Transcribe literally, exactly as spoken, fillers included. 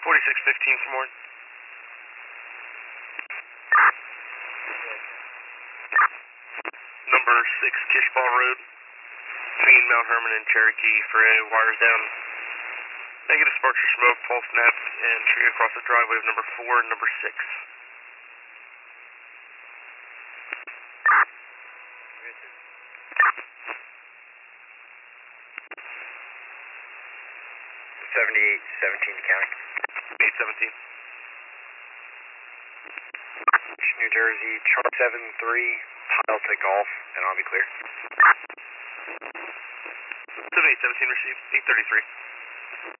forty-six fifteen for more. Number six Kishball Road, between Mount Herman and Cherokee for a wires down. Negative sparks or smoke, pulse snaps, and tree across the driveway of number four and number six. seventy-eight seventeen county. eight seventeen. New Jersey, chart seven three, Delta Golf, and I'll be clear. seventy-eight seventeen received, eight thirty-three.